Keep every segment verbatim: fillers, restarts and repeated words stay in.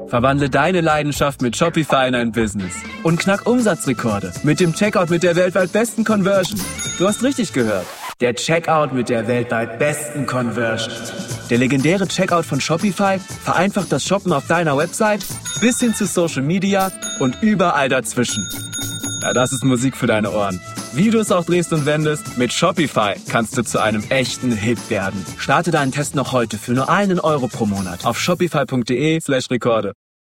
Verwandle deine Leidenschaft mit Shopify in ein Business und knack Umsatzrekorde mit dem Checkout mit der weltweit besten Conversion. Du hast richtig gehört. Der Checkout mit der weltweit besten Conversion. Der legendäre Checkout von Shopify vereinfacht das Shoppen auf deiner Website bis hin zu Social Media und überall dazwischen. Ja, das ist Musik für deine Ohren. Wie du es auch drehst und wendest, mit Shopify kannst du zu einem echten Hit werden. Starte deinen Test noch heute für nur einen Euro pro Monat auf shopify.de slash Rekorde.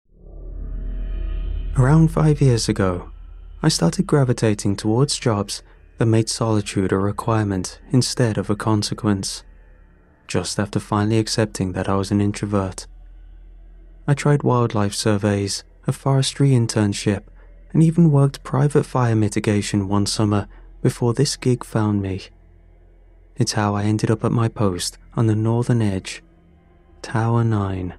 Around five years ago, I started gravitating towards jobs that made solitude a requirement instead of a consequence, just after finally accepting that I was an introvert. I tried wildlife surveys, a forestry internship, and even worked private fire mitigation one summer before this gig found me. It's how I ended up at my post on the northern edge, Tower nine.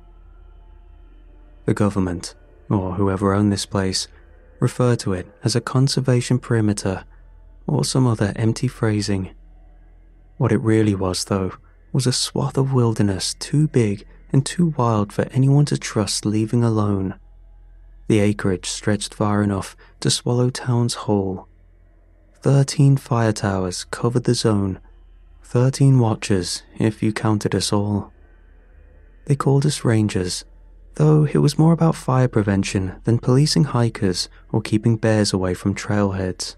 The government, or whoever owned this place, referred to it as a conservation perimeter, or some other empty phrasing. What it really was, though, was a swath of wilderness too big and too wild for anyone to trust leaving alone. The acreage stretched far enough to swallow towns whole. Thirteen fire towers covered the zone, thirteen watchers if you counted us all. They called us rangers, though it was more about fire prevention than policing hikers or keeping bears away from trailheads.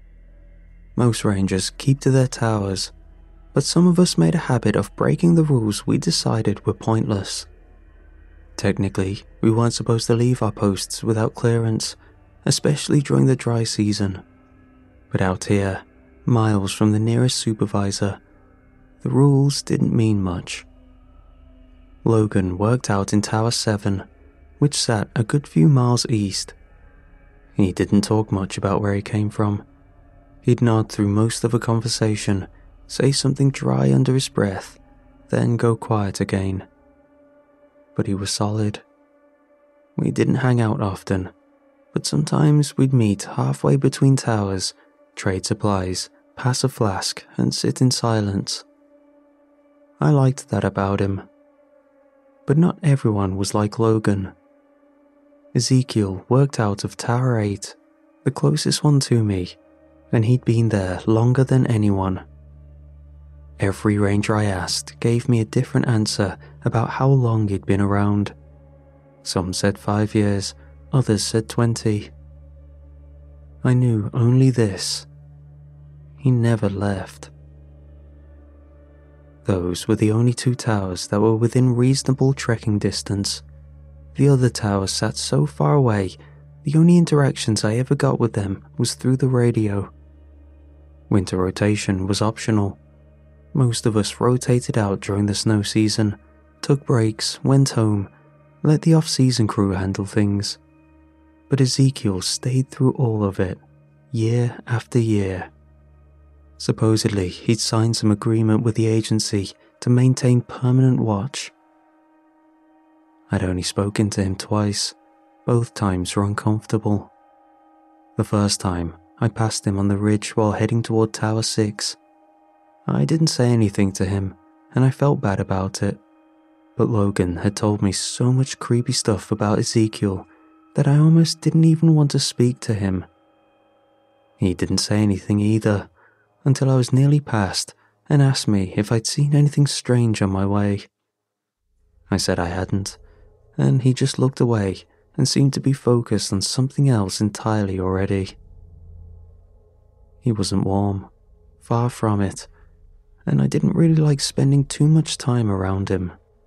Most rangers keep to their towers, but some of us made a habit of breaking the rules we decided were pointless. Technically, we weren't supposed to leave our posts without clearance, especially during the dry season. But out here, miles from the nearest supervisor, the rules didn't mean much. Logan worked out in Tower seven, which sat a good few miles east. He didn't talk much about where he came from. He'd nod through most of a conversation, say something dry under his breath, then go quiet again. But he was solid. We didn't hang out often, but sometimes we'd meet halfway between towers, trade supplies, pass a flask, and sit in silence. I liked that about him. But not everyone was like Logan. Ezekiel worked out of Tower eight, the closest one to me, and he'd been there longer than anyone. Every ranger I asked gave me a different answer about how long he'd been around. Some said five years, others said twenty. I knew only this: he never left. Those were the only two towers that were within reasonable trekking distance. The other towers sat so far away, the only interactions I ever got with them was through the radio. Winter rotation was optional. Most of us rotated out during the snow season, took breaks, went home, let the off-season crew handle things. But Ezekiel stayed through all of it, year after year. Supposedly, he'd signed some agreement with the agency to maintain permanent watch. I'd only spoken to him twice. Both times were uncomfortable. The first time, I passed him on the ridge while heading toward Tower six. I didn't say anything to him, and I felt bad about it. But Logan had told me so much creepy stuff about Ezekiel that I almost didn't even want to speak to him. He didn't say anything either, until I was nearly past and asked me if I'd seen anything strange on my way. I said I hadn't, and he just looked away and seemed to be focused on something else entirely already. He wasn't warm, far from it, and I didn't really like spending too much time around him.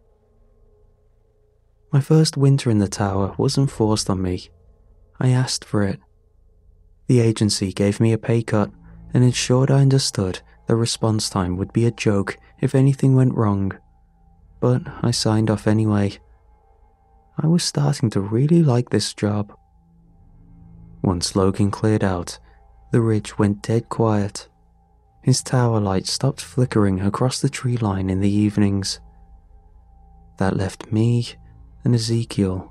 My first winter in the tower wasn't forced on me. I asked for it. The agency gave me a pay cut and ensured I understood the response time would be a joke if anything went wrong. But I signed off anyway. I was starting to really like this job. Once Logan cleared out, the ridge went dead quiet. His tower light stopped flickering across the tree line in the evenings. That left me and Ezekiel.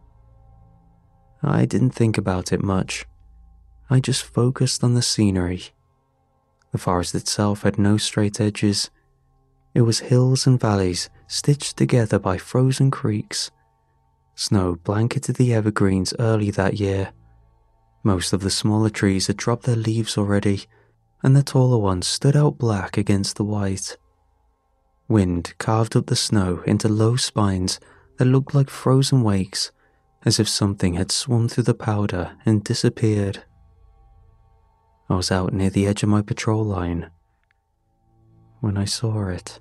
I didn't think about it much. I just focused on the scenery. The forest itself had no straight edges. It was hills and valleys stitched together by frozen creeks. Snow blanketed the evergreens early that year. Most of the smaller trees had dropped their leaves already, and the taller ones stood out black against the white. Wind carved up the snow into low spines that looked like frozen wakes, as if something had swum through the powder and disappeared. I was out near the edge of my patrol line when I saw it.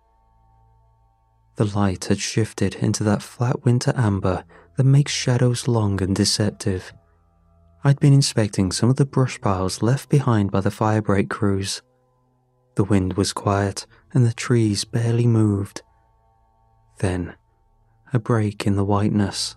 The light had shifted into that flat winter amber that makes shadows long and deceptive. I'd been inspecting some of the brush piles left behind by the firebreak crews. The wind was quiet and the trees barely moved. Then, a break in the whiteness.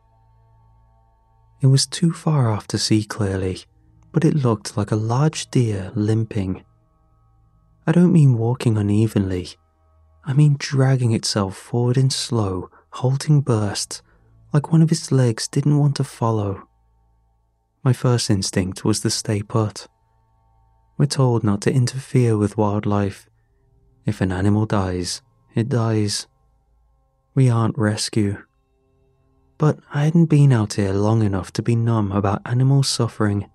It was too far off to see clearly, but it looked like a large deer limping. I don't mean walking unevenly. I mean dragging itself forward in slow, halting bursts, like one of its legs didn't want to follow. My first instinct was to stay put. We're told not to interfere with wildlife. If an animal dies, it dies. We aren't rescue. But I hadn't been out here long enough to be numb about animals suffering.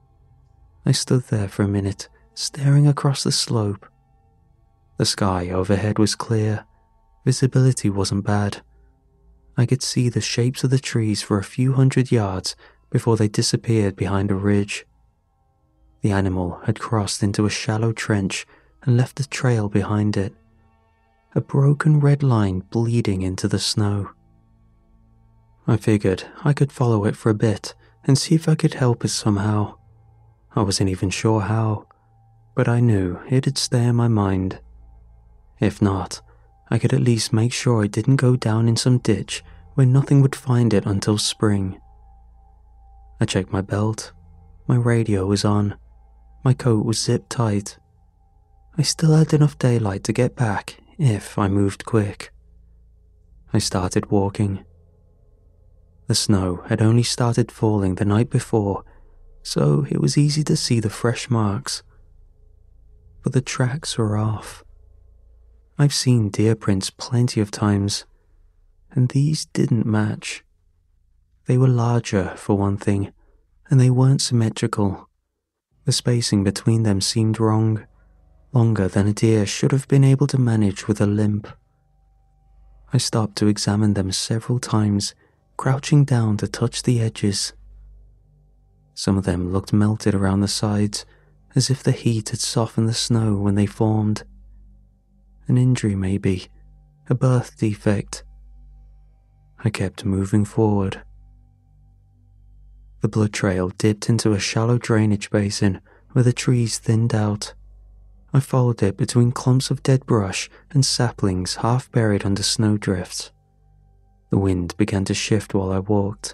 I stood there for a minute, staring across the slope. The sky overhead was clear. Visibility wasn't bad. I could see the shapes of the trees for a few hundred yards before they disappeared behind a ridge. The animal had crossed into a shallow trench and left a trail behind it, a broken red line bleeding into the snow. I figured I could follow it for a bit and see if I could help it somehow. I wasn't even sure how, but I knew it'd stay in my mind. If not, I could at least make sure it didn't go down in some ditch where nothing would find it until spring. I checked my belt. My radio was on. My coat was zipped tight. I still had enough daylight to get back if I moved quick. I started walking. The snow had only started falling the night before, so it was easy to see the fresh marks. But the tracks were off. I've seen deer prints plenty of times, and these didn't match. They were larger, for one thing, and they weren't symmetrical. The spacing between them seemed wrong, longer than a deer should have been able to manage with a limp. I stopped to examine them several times, crouching down to touch the edges. Some of them looked melted around the sides, as if the heat had softened the snow when they formed. An injury maybe, a birth defect. I kept moving forward. The blood trail dipped into a shallow drainage basin where the trees thinned out. I followed it between clumps of dead brush and saplings half buried under snowdrifts. The wind began to shift while I walked.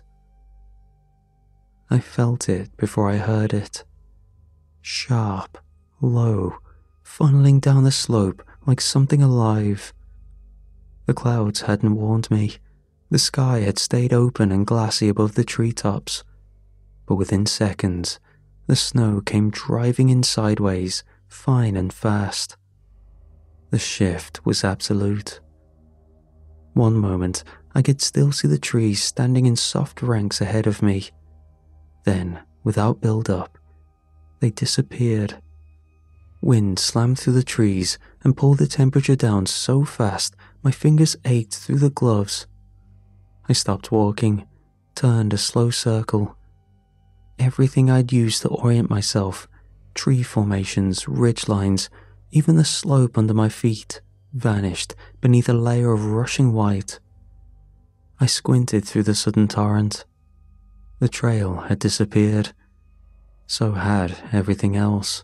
I felt it before I heard it. Sharp, low, funneling down the slope like something alive. The clouds hadn't warned me. The sky had stayed open and glassy above the treetops. But within seconds, the snow came driving in sideways, fine and fast. The shift was absolute. One moment, I could still see the trees standing in soft ranks ahead of me. Then, without build-up, they disappeared. Wind slammed through the trees and pulled the temperature down so fast my fingers ached through the gloves. I stopped walking, turned a slow circle. Everything I'd used to orient myself, tree formations, ridge lines, even the slope under my feet, vanished beneath a layer of rushing white. I squinted through the sudden torrent. The trail had disappeared. So had everything else.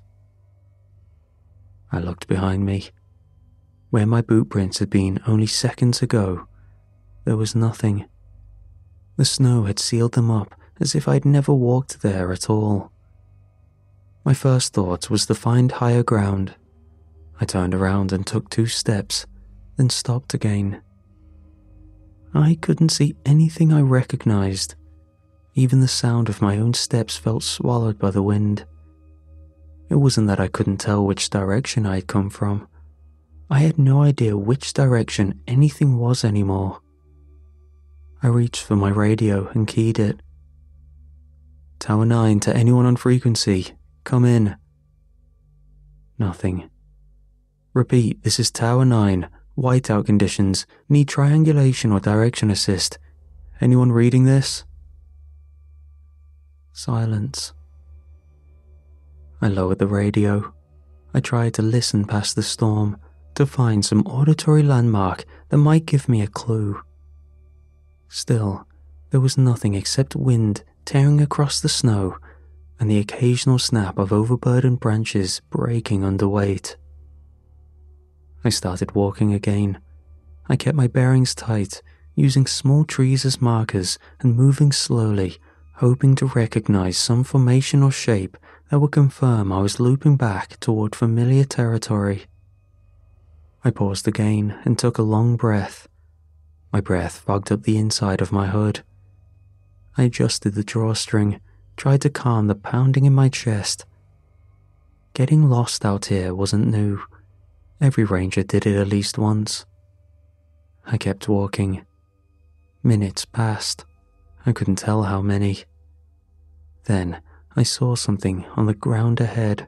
I looked behind me. Where my boot prints had been only seconds ago, there was nothing. The snow had sealed them up as if I'd never walked there at all. My first thought was to find higher ground. I turned around and took two steps, then stopped again. I couldn't see anything I recognized. Even the sound of my own steps felt swallowed by the wind. It wasn't that I couldn't tell which direction I had come from. I had no idea which direction anything was anymore. I reached for my radio and keyed it. Tower nine to anyone on frequency. Come in. Nothing. Repeat, this is Tower nine. Whiteout conditions. Need triangulation or direction assist. Anyone reading this? Silence. I lowered the radio. I tried to listen past the storm, to find some auditory landmark that might give me a clue. Still, there was nothing except wind tearing across the snow and the occasional snap of overburdened branches breaking under weight. I started walking again. I kept my bearings tight, using small trees as markers and moving slowly, hoping to recognize some formation or shape that would confirm I was looping back toward familiar territory. I paused again and took a long breath. My breath fogged up the inside of my hood. I adjusted the drawstring, tried to calm the pounding in my chest. Getting lost out here wasn't new. Every ranger did it at least once. I kept walking. Minutes passed. I couldn't tell how many. Then I saw something on the ground ahead.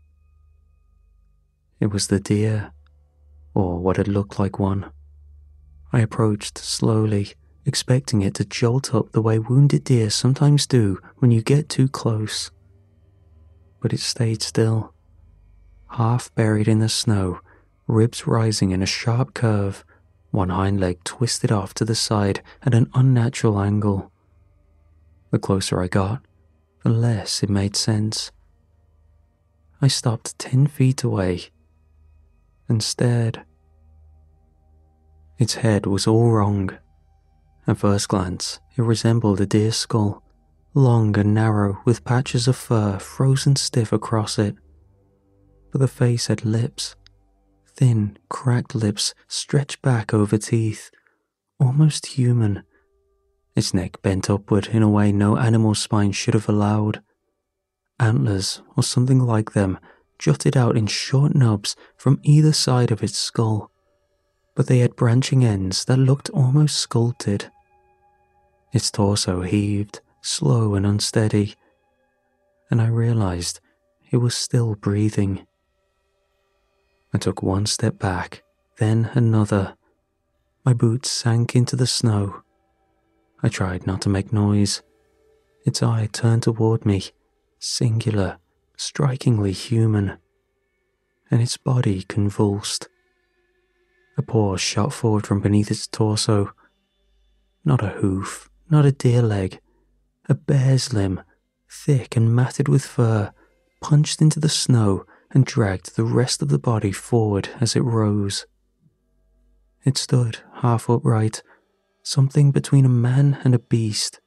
It was the deer, or what had looked like one. I approached slowly, expecting it to jolt up the way wounded deer sometimes do when you get too close. But it stayed still, half buried in the snow, ribs rising in a sharp curve, one hind leg twisted off to the side at an unnatural angle. The closer I got, the less it made sense. I stopped ten feet away and stared. Its head was all wrong. At first glance, it resembled a deer's skull, long and narrow with patches of fur frozen stiff across it. But the face had lips, thin, cracked lips stretched back over teeth, almost human. Its neck bent upward in a way no animal spine should have allowed. Antlers, or something like them, jutted out in short nubs from either side of its skull, but they had branching ends that looked almost sculpted. Its torso heaved, slow and unsteady, and I realized it was still breathing. I took one step back, then another. My boots sank into the snow. I tried not to make noise. Its eye turned toward me, singular, strikingly human, and its body convulsed. A paw shot forward from beneath its torso. Not a hoof, not a deer leg, a bear's limb, thick and matted with fur, punched into the snow and dragged the rest of the body forward as it rose. It stood half upright, something between a man and a beast.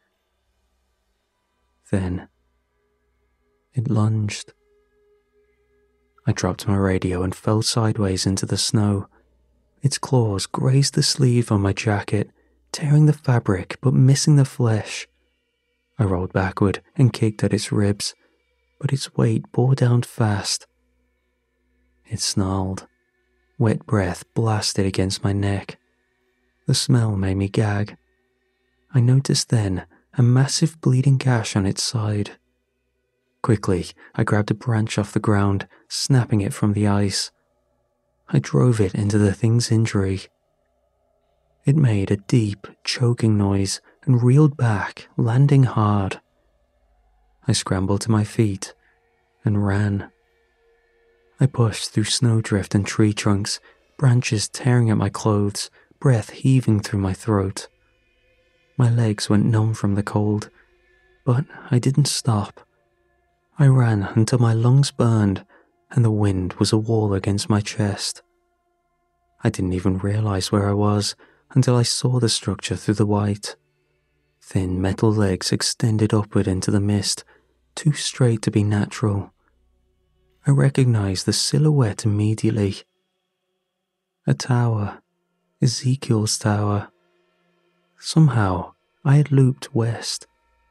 Then it lunged. I dropped my radio and fell sideways into the snow. Its claws grazed the sleeve on my jacket, tearing the fabric but missing the flesh. I rolled backward and kicked at its ribs, but its weight bore down fast. It snarled. Wet breath blasted against my neck. The smell made me gag. I noticed then a massive bleeding gash on its side. Quickly, I grabbed a branch off the ground, snapping it from the ice. I drove it into the thing's injury. It made a deep, choking noise and reeled back, landing hard. I scrambled to my feet and ran. I pushed through snowdrift and tree trunks, branches tearing at my clothes, breath heaving through my throat. My legs went numb from the cold, but I didn't stop. I ran until my lungs burned and the wind was a wall against my chest. I didn't even realize where I was until I saw the structure through the white. Thin metal legs extended upward into the mist, too straight to be natural. I recognized the silhouette immediately. A tower, Ezekiel's tower. Somehow, I had looped west.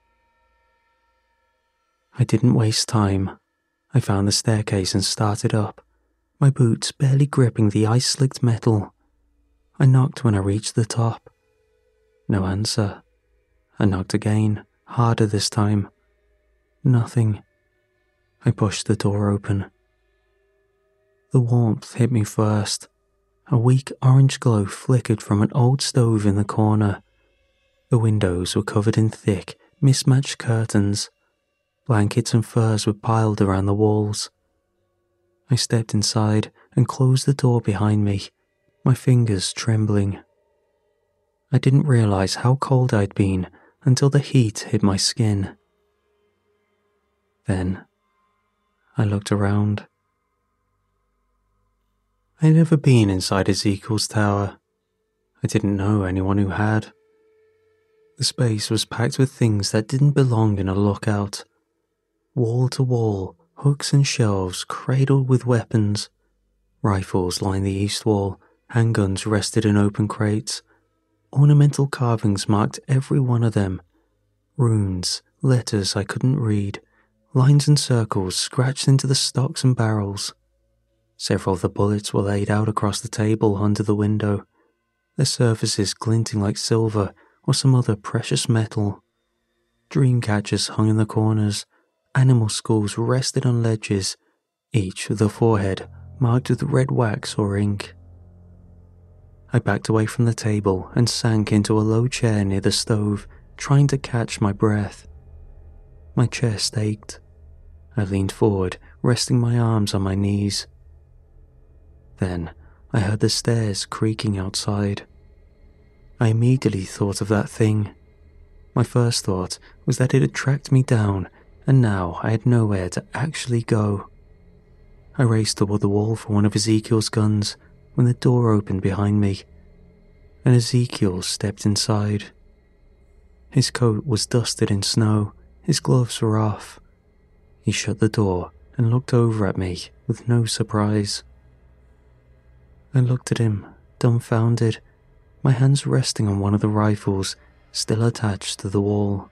I didn't waste time. I found the staircase and started up, my boots barely gripping the ice-slicked metal. I knocked when I reached the top. No answer. I knocked again, harder this time. Nothing. I pushed the door open. The warmth hit me first. A weak orange glow flickered from an old stove in the corner. The windows were covered in thick, mismatched curtains. Blankets and furs were piled around the walls. I stepped inside and closed the door behind me, my fingers trembling. I didn't realize how cold I'd been until the heat hit my skin. Then, I looked around. I'd never been inside Ezekiel's tower. I didn't know anyone who had. The space was packed with things that didn't belong in a lookout. Wall to wall, hooks and shelves cradled with weapons. Rifles lined the east wall, handguns rested in open crates. Ornamental carvings marked every one of them. Runes, letters I couldn't read, lines and circles scratched into the stocks and barrels. Several of the bullets were laid out across the table under the window, their surfaces glinting like silver or some other precious metal. Dream catchers hung in the corners, animal skulls rested on ledges, each with a forehead marked with red wax or ink. I backed away from the table and sank into a low chair near the stove, trying to catch my breath. My chest ached. I leaned forward, resting my arms on my knees. Then I heard the stairs creaking outside. I immediately thought of that thing. My first thought was that it had tracked me down, and now I had nowhere to actually go. I raced toward the wall for one of Ezekiel's guns when the door opened behind me, and Ezekiel stepped inside. His coat was dusted in snow, his gloves were off. He shut the door and looked over at me with no surprise. I looked at him, dumbfounded, my hands resting on one of the rifles still attached to the wall.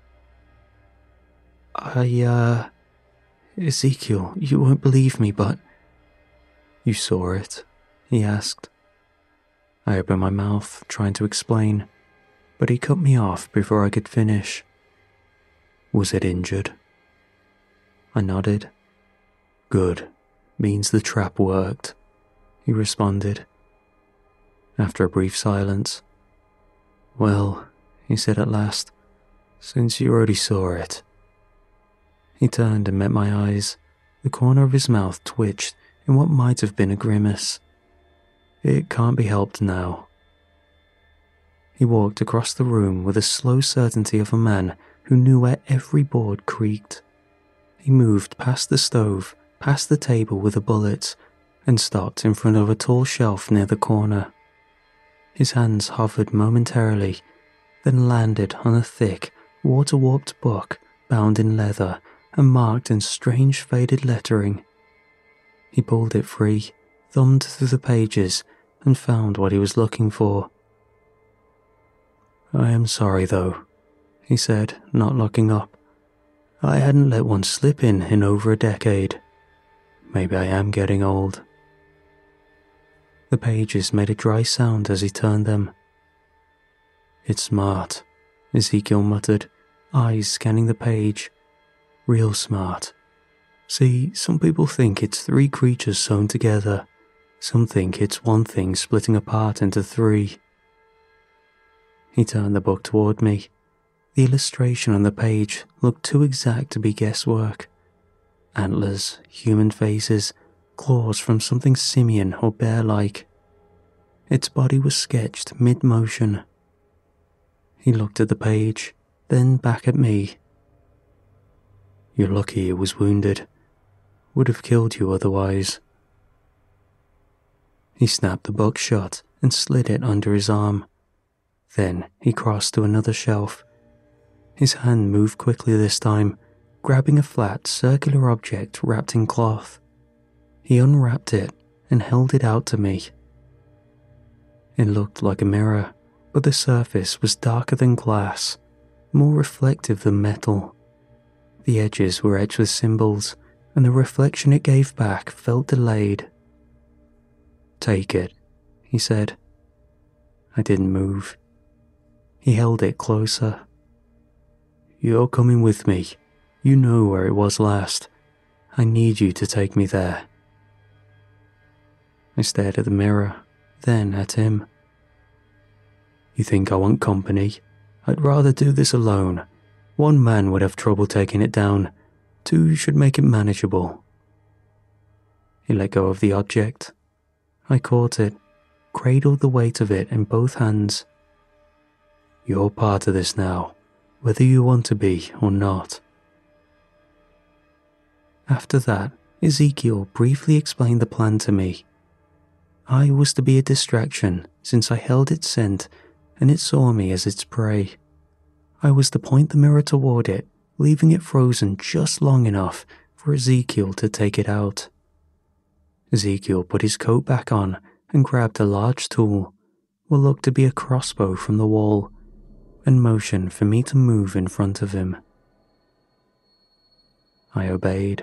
I, uh... Ezekiel, you won't believe me, but... You saw it? He asked. I opened my mouth, trying to explain, but he cut me off before I could finish. Was it injured? I nodded. Good. Means the trap worked, he responded. After a brief silence, well, he said at last, since you already saw it. He turned and met my eyes. The corner of his mouth twitched in what might have been a grimace. It can't be helped now. He walked across the room with the slow certainty of a man who knew where every board creaked. He moved past the stove, past the table with the bullets, and stopped in front of a tall shelf near the corner. His hands hovered momentarily, then landed on a thick, water-warped book bound in leather and marked in strange faded lettering. He pulled it free, thumbed through the pages, and found what he was looking for. I am sorry, though, he said, not looking up. I hadn't let one slip in in over a decade. Maybe I am getting old. The pages made a dry sound as he turned them. It's smart, Ezekiel muttered, eyes scanning the page. Real smart. See, some people think it's three creatures sewn together. Some think it's one thing splitting apart into three. He turned the book toward me. The illustration on the page looked too exact to be guesswork. Antlers, human faces, claws from something simian or bear-like. Its body was sketched mid-motion. He looked at the page, then back at me. You're lucky it was wounded. Would have killed you otherwise. He snapped the book shut and slid it under his arm. Then he crossed to another shelf. His hand moved quickly this time, grabbing a flat, circular object wrapped in cloth. He unwrapped it and held it out to me. It looked like a mirror, but the surface was darker than glass, more reflective than metal. The edges were etched with symbols, and the reflection it gave back felt delayed. Take it, he said. I didn't move. He held it closer. "You're coming with me. You know where it was last. I need you to take me there." I stared at the mirror, then at him. "You think I want company? I'd rather do this alone. One man would have trouble taking it down. Two should make it manageable." He let go of the object. I caught it, cradled the weight of it in both hands. "You're part of this now, whether you want to be or not." After that, Ezekiel briefly explained the plan to me. I was to be a distraction since I held its scent and it saw me as its prey. I was to point the mirror toward it, leaving it frozen just long enough for Ezekiel to take it out. Ezekiel put his coat back on and grabbed a large tool, what looked to be a crossbow from the wall, and motioned for me to move in front of him. I obeyed.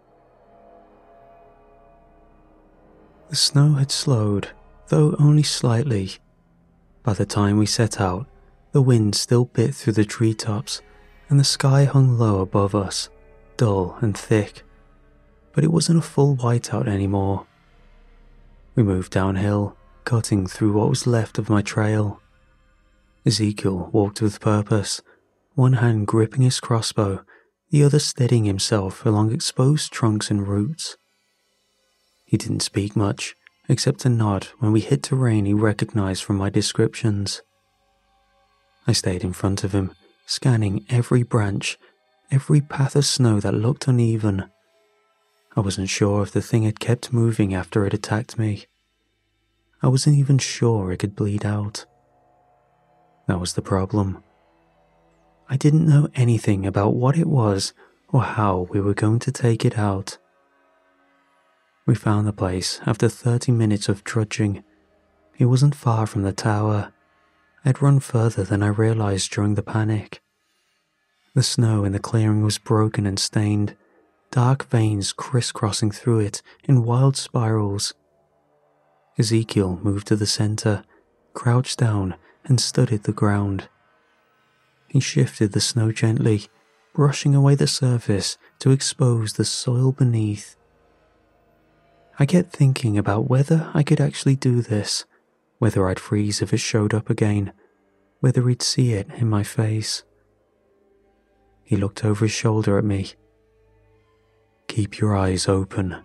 The snow had slowed, though only slightly. By the time we set out, the wind still bit through the treetops, and the sky hung low above us, dull and thick, but it wasn't a full whiteout anymore. We moved downhill, cutting through what was left of my trail. Ezekiel walked with purpose, one hand gripping his crossbow, the other steadying himself along exposed trunks and roots. He didn't speak much, except a nod when we hit terrain he recognized from my descriptions. I stayed in front of him, scanning every branch, every path of snow that looked uneven. I wasn't sure if the thing had kept moving after it attacked me. I wasn't even sure it could bleed out. That was the problem. I didn't know anything about what it was or how we were going to take it out. We found the place after thirty minutes of trudging. It wasn't far from the tower. I'd run further than I realized during the panic. The snow in the clearing was broken and stained, dark veins crisscrossing through it in wild spirals. Ezekiel moved to the center, crouched down, and studied the ground. He shifted the snow gently, brushing away the surface to expose the soil beneath. I kept thinking about whether I could actually do this, whether I'd freeze if it showed up again, whether he'd see it in my face. He looked over his shoulder at me. "Keep your eyes open."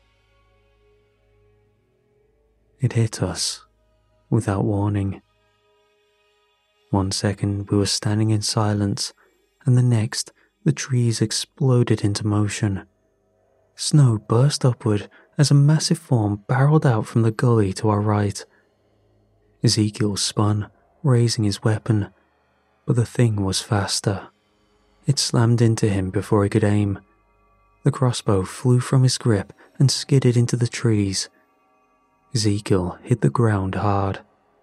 It hit us, without warning. One second we were standing in silence, and the next the trees exploded into motion. Snow burst upward as a massive form barreled out from the gully to our right. Ezekiel spun, raising his weapon, but the thing was faster. It slammed into him before he could aim. The crossbow flew from his grip and skidded into the trees. Ezekiel hit the ground hard.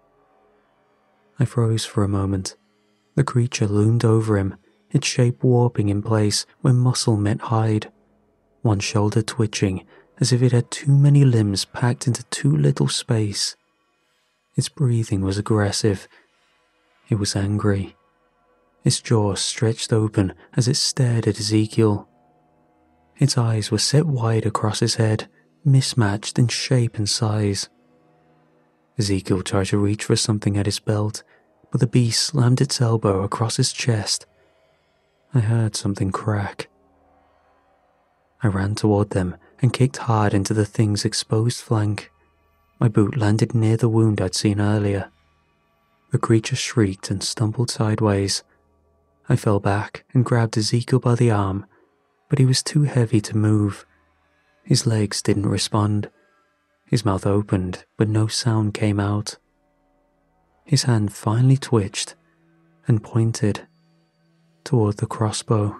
I froze for a moment. The creature loomed over him, its shape warping in place where muscle met hide, one shoulder twitching as if it had too many limbs packed into too little space. Its breathing was aggressive. It was angry. Its jaw stretched open as it stared at Ezekiel. Its eyes were set wide across his head, mismatched in shape and size. Ezekiel tried to reach for something at his belt, but the beast slammed its elbow across his chest. I heard something crack. I ran toward them and kicked hard into the thing's exposed flank. My boot landed near the wound I'd seen earlier. The creature shrieked and stumbled sideways. I fell back and grabbed Ezekiel by the arm, but he was too heavy to move. His legs didn't respond. His mouth opened, but no sound came out. His hand finally twitched and pointed toward the crossbow.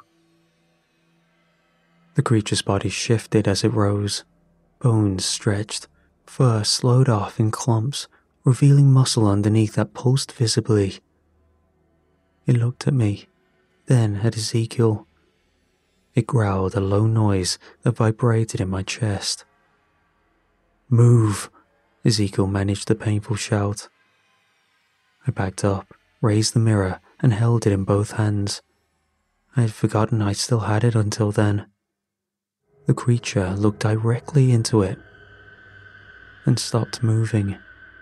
The creature's body shifted as it rose. Bones stretched, fur slowed off in clumps, revealing muscle underneath that pulsed visibly. It looked at me, then at Ezekiel. It growled a low noise that vibrated in my chest. "Move," Ezekiel managed the painful shout. I backed up, raised the mirror and held it in both hands. I had forgotten I still had it until then. The creature looked directly into it and stopped moving.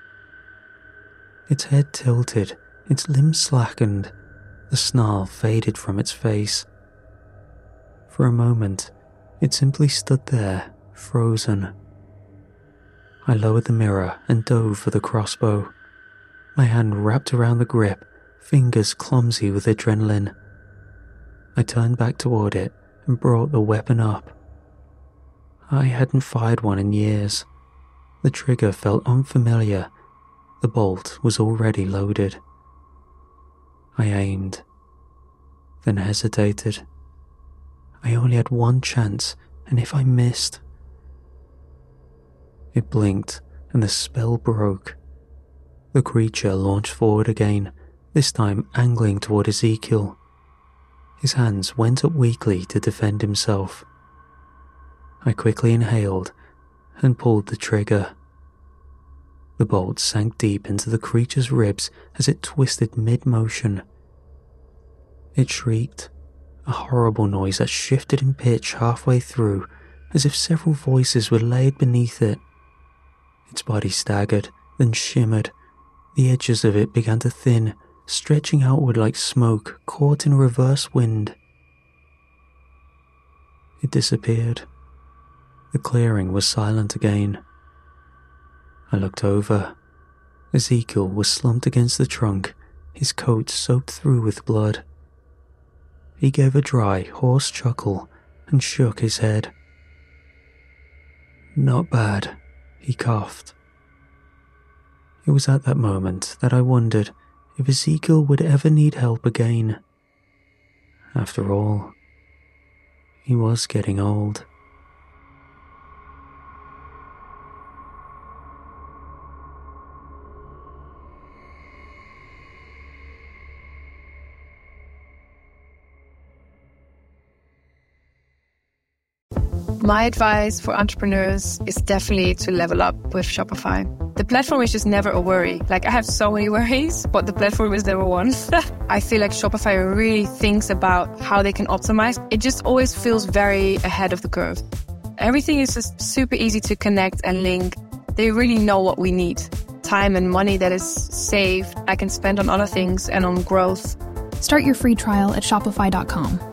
Its head tilted, its limbs slackened, the snarl faded from its face. For a moment, it simply stood there, frozen. I lowered the mirror and dove for the crossbow, my hand wrapped around the grip, fingers clumsy with adrenaline. I turned back toward it and brought the weapon up. I hadn't fired one in years. The trigger felt unfamiliar. The bolt was already loaded. I aimed, then hesitated. I only had one chance, and if I missed... It blinked, and the spell broke. The creature launched forward again, this time angling toward Ezekiel. His hands went up weakly to defend himself. I quickly inhaled and pulled the trigger. The bolt sank deep into the creature's ribs as it twisted mid-motion. It shrieked, a horrible noise that shifted in pitch halfway through, as if several voices were laid beneath it. Its body staggered, then shimmered. The edges of it began to thin, stretching outward like smoke caught in a reverse wind. It disappeared. The clearing was silent again. I looked over. Ezekiel was slumped against the trunk, his coat soaked through with blood. He gave a dry, hoarse chuckle and shook his head. "Not bad," he coughed. It was at that moment that I wondered if Ezekiel would ever need help again. After all, he was getting old. My advice for entrepreneurs is definitely to level up with Shopify. The platform is just never a worry. Like, I have so many worries, but the platform is never one. I feel like Shopify really thinks about how they can optimize. It just always feels very ahead of the curve. Everything is just super easy to connect and link. They really know what we need. Time and money that is saved, I can spend on other things and on growth. Start your free trial at shopify dot com.